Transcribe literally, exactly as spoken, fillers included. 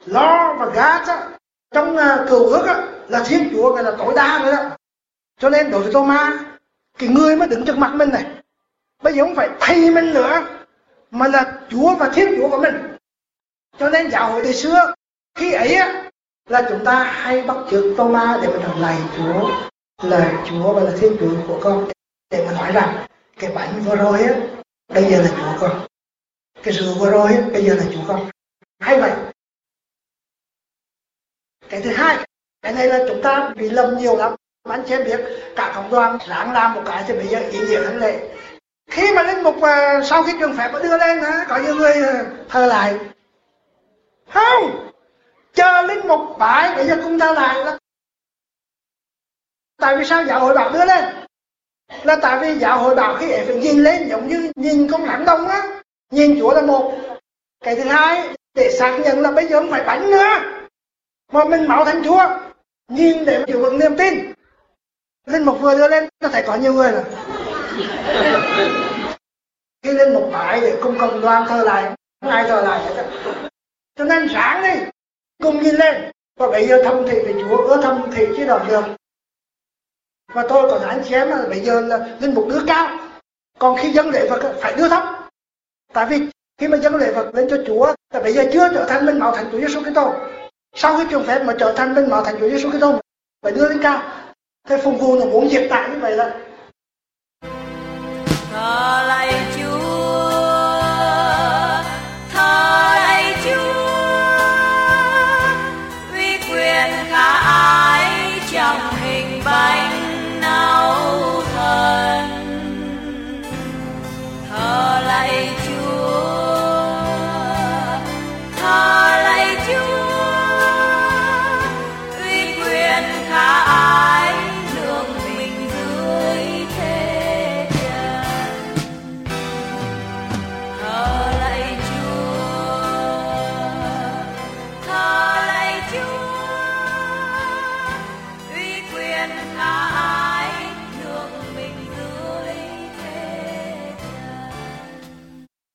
lo và gác á, trong uh, cựu ước á, là Thiên Chúa gọi là tối đa rồi đó. Cho nên đối với Thomas, cái người mà đứng trước mặt mình này, bây giờ không phải thầy mình nữa, mà là Chúa và Thiên Chúa của mình. Cho nên giáo hội thời xưa khi ấy á, là chúng ta hay bắt chước Thomas để mà nói lạy Chúa, là Chúa và là Thiên Chúa của con, để mà nói rằng cái bánh vừa rồi á, bây giờ là Chúa con, cái rượu vừa rồi á, bây giờ là Chúa con. Hay vậy. Cái thứ hai, cái này là chúng ta bị lầm nhiều lắm. Anh chị em biết, cả cộng đoàn ráng làm một cái thì bây giờ ý nghĩa hơn lệ. Khi mà linh mục uh, sau khi trường phép đưa lên, uh, có nhiều người uh, thờ lại. Không, chờ linh mục bái bây giờ cũng thờ lại. Là... Tại vì sao giáo hội bảo đưa lên? Là tại vì giáo hội bảo khi ấy phải nhìn lên giống như nhìn con đám đông á, nhìn Chúa là một. Cái thứ hai, để xác nhận là bây giờ không phải bánh nữa, mà mình máu thành Chúa, nhìn để giữ vững niềm tin. Linh mục vừa đưa lên, có thể có nhiều người là khi linh mục bái để cùng cộng đoàn thờ lại, không ai thờ lại hết. Cho nên sáng đi, cùng nhìn lên, và bây giờ thăm thị với Chúa, ưa thăm thị chứ đòi được. Và tôi còn anh chị em là bây giờ là linh mục đưa cao, còn khi dâng lễ vật phải đưa thấp. Tại vì khi mà dâng lễ vật lên cho Chúa, là bây giờ chưa trở thành bên máu thành Chúa Giêsu Kitô. Sau khi trường phép mà trở thành bên máu thành Chúa Giêsu Kitô, phải đưa lên cao. Thế phục vụ nó muốn diệt tại như vậy là.